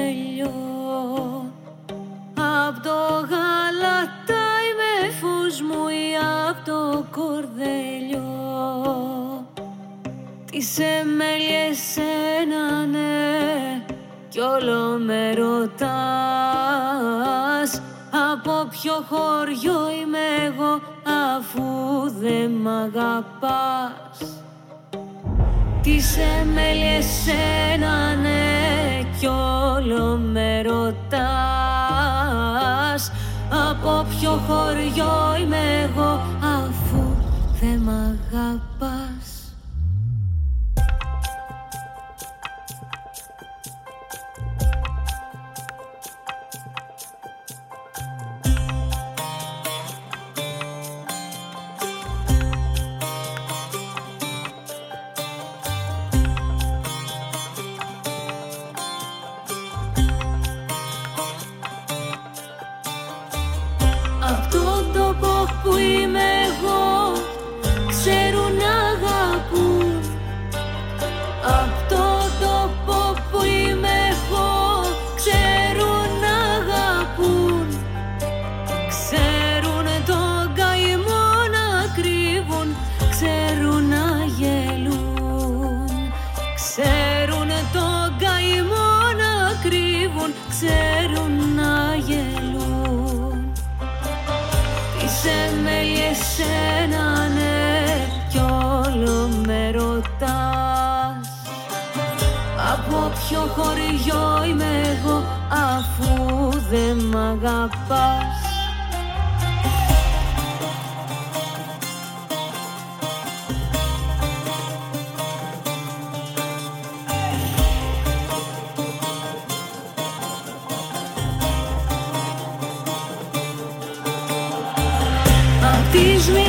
κορδελιό. Απ' το γαλατάι με φως μου ή απ' το κορδελιό. Τις εμέλιες ένανε κι όλο με ρωτάς. Από ποιο χωριό είμαι εγώ αφού δεν μ' αγαπάς. Τις εμέλιες ένανε κι όλο με ρωτάς. Από ποιο χωριό είμαι εγώ αφού δεν μ' αγαπάς. Απ' τον τόπο που είμαι εγώ ξέρουν να αγαπούν. Απ' τον τόπο που είμαι εγώ ξέρουν να αγαπούν. Ξέρουν τον καημό να κρύβουν, ξέρουν να γελούν. Ξέρουν τον καημό να κρύβουν, ξέρουν να γελούν. Τις εμέλιες ένανε κι όλο με ρωτάς. Από ποιο χωριό είμαι εγώ αφού δεν μ' αγαπάς. Τις